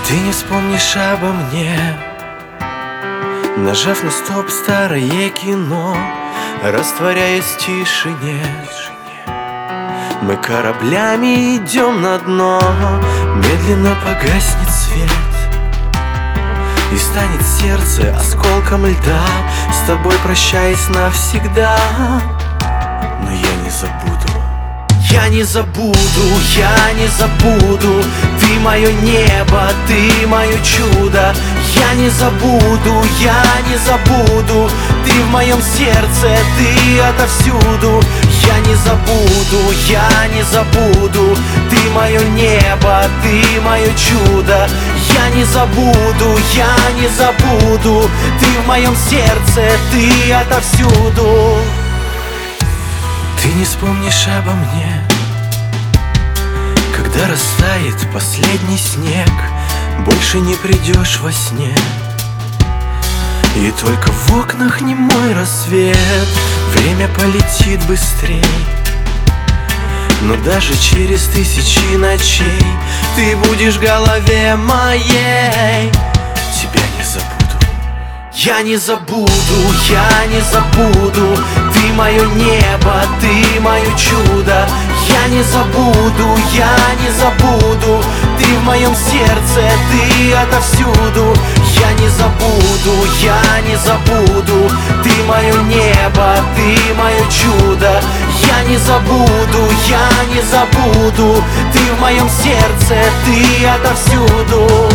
Ты не вспомнишь обо мне, нажав на стоп старое кино, растворяясь в тишине. Мы кораблями идем на дно, медленно погаснет свет, и станет сердце осколком льда, с тобой прощаясь навсегда. Но я не забуду, я не забуду, я не забуду. Ты мое небо, ты мое чудо. Я не забуду, я не забуду. Ты в моем сердце, ты отовсюду. Я не забуду, я не забуду. Ты мое небо, ты мое чудо. Я не забуду, я не забуду. Ты в моем сердце, ты отовсюду. Ты не вспомнишь обо мне, когда растает последний снег, больше не придешь во сне. И только в окнах немой рассвет, время полетит быстрей. Но даже через тысячи ночей ты будешь в голове моей. Тебя не забуду, я не забуду, я не забуду. Ты мое небо, ты мое чудо. Я не забуду, я не забуду. Ты в моем сердце, ты отовсюду. Я не забуду, я не забуду. Ты мое небо, ты мое чудо. Я не забуду, я не забуду. Ты в моем сердце, ты отовсюду.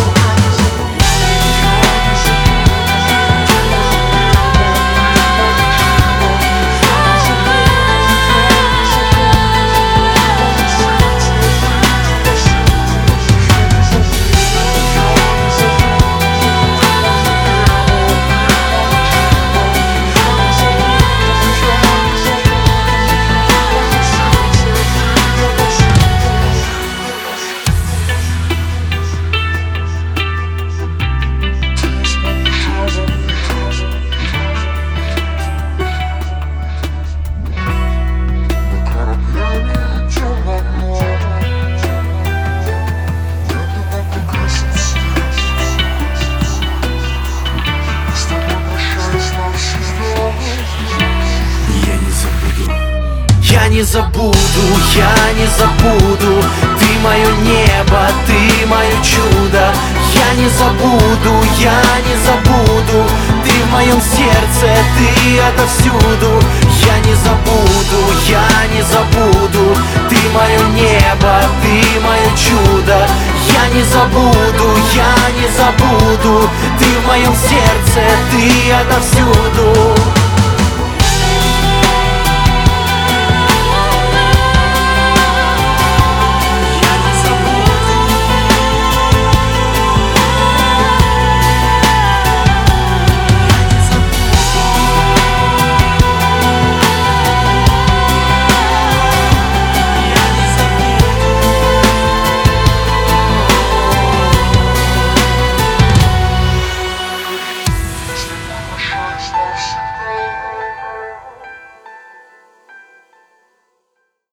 Я не забуду, я не забуду. Ты мое небо, ты мое чудо. Я не забуду, я не забуду. Ты в моем сердце, ты отовсюду. Я не забуду, я не забуду. Ты мое небо, ты мое чудо. Я не забуду, я не забуду. Ты в моем сердце, ты отовсюду.